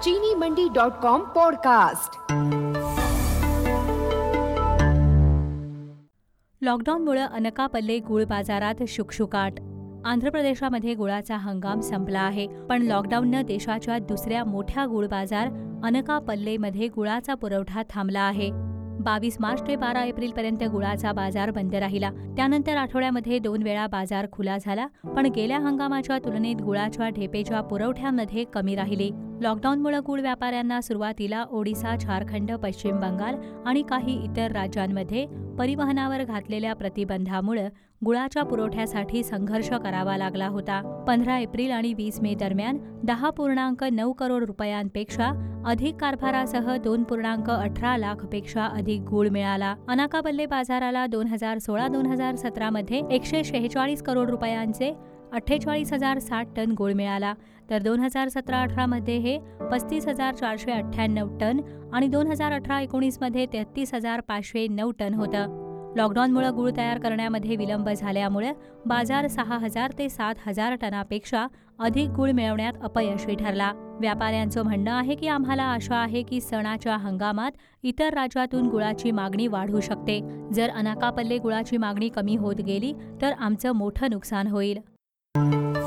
चीनीमंडी.com podcast. लॉकडाऊनमुळे अनकापल्ली गुळ बाजारात शुकशुकाट। आंध्र प्रदेशामध्ये गुळाचा हंगाम संपला आहे, पण लॉकडाऊननं देशाच्या दुसऱ्या मोठ्या गुळ बाजार अनकापल्लीमध्ये गुळाचा पुरवठा थांबला आहे। 22 मार्च ते 12 एप्रिलपर्यंत गुळाचा बाजार बंद राहिला। त्यानंतर आठवड्यामध्ये 2 वेळा बाजार खुला झाला, पण गेल्या हंगामाच्या तुलनेत गुळाच्या ढेपेच्या पुरवठ्यामध्ये कमी राहिली। लॉकडाऊनमुळे गुळ व्यापाऱ्यांना सुरुवातीला ओडिशा, झारखंड, पश्चिम बंगाल आणि काही इतर राज्यांमध्ये परिवहनावर घातलेल्या प्रतिबंधामुळे गुळाच्या पुरवठ्यासाठी संघर्ष करावा लागला होता। 15 एप्रिल आणि 20 मे दरम्यान 10.9 करोड रुपयांपेक्षा अधिक कारभारासह 2.18 लाखपेक्षा अधिक गुळ मिळाला। अनाकापल्ली बाजाराला 2016-2017 मध्ये 146 करोड रुपयांचे 48,060 टन गुळ मिळाला, तर 2017-18 मध्ये हे 35,498 टन आणि 2018-19 मध्ये 33,509 टन होतं। लॉकडाऊनमुळे गुळ तयार करण्यामध्ये विलंब झाल्यामुळे बाजार 6,000 ते 7,000 टनापेक्षा अधिक गुळ मिळवण्यात अपयशी ठरला। व्यापाऱ्यांचं म्हणणं आहे की आम्हाला आशा आहे की सणाच्या हंगामात इतर राज्यातून गुळाची मागणी वाढू शकते। जर अनाकापल्ली गुळाची मागणी कमी होत गेली तर आमचं मोठं नुकसान होईल।